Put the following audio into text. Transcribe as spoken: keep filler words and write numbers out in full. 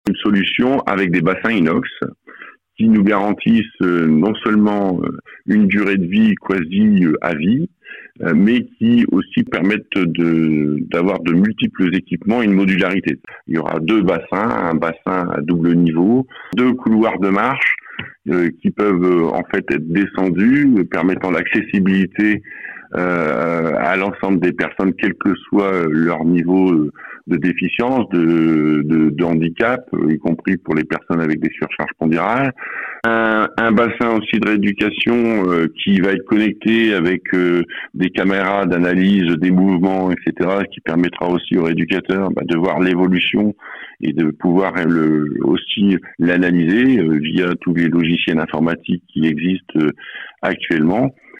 une solution avec des bassins inox qui nous garantissent euh, non seulement euh, une durée de vie quasi euh, à vie, euh, mais qui aussi permettent de, d'avoir de multiples équipements et une modularité. Il y aura deux bassins, un bassin à double niveau, deux couloirs de marche euh, qui peuvent euh, en fait être descendus, euh, permettant l'accessibilité euh, à l'ensemble des personnes, quel que soit leur niveau euh, de déficience, de, de, de handicap, y compris pour les personnes avec des surcharges pondérales. Un, un bassin aussi de rééducation euh, qui va être connecté avec euh, des caméras d'analyse des mouvements, et cetera, qui permettra aussi aux rééducateurs bah, de voir l'évolution et de pouvoir le, aussi l'analyser euh, via tous les logiciels informatiques qui existent euh, actuellement.